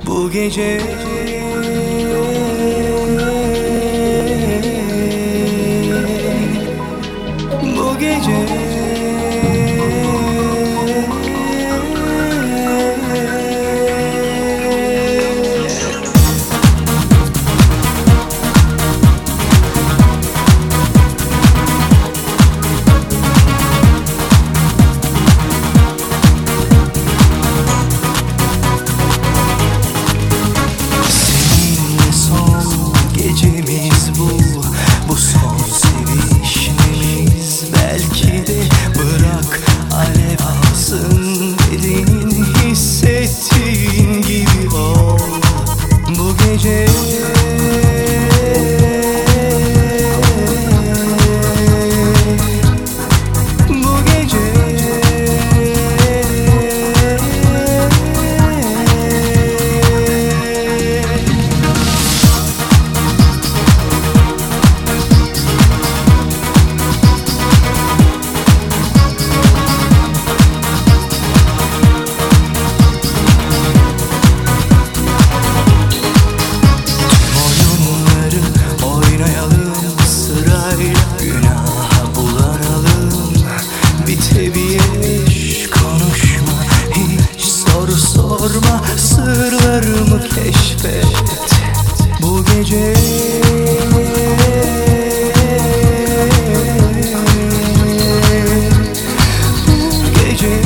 bu gece. Bu gece gecemiz bu son sevişmemiz. Belki de bırak alev alsın bedenin, hissettiğin gibi ol bu gece. Bu gece sorma, sırlarımı keşfet bu gece. Bu gece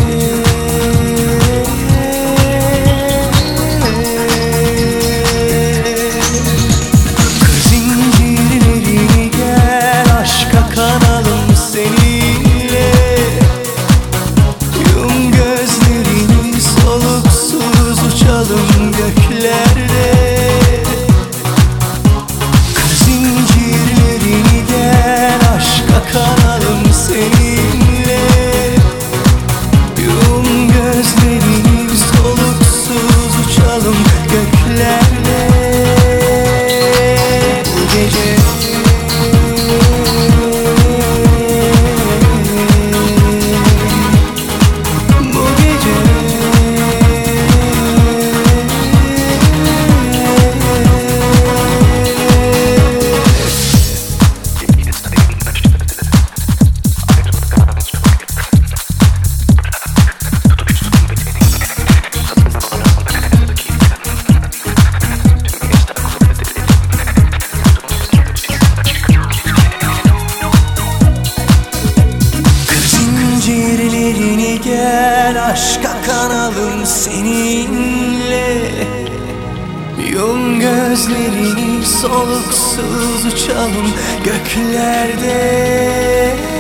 kır zincirlerini, gel aşka kanalım seninle. Yum gözlerini, soluksuz uçalım göklerde. Kır zincirlerini, gel aşka kanalım seninle. Yum gözlerini, soluksuz uçalım göklerde. Bu gece zincirlerini, gel aşka kanalım seninle. Yum gözlerini, soluksuz uçalım göklerde.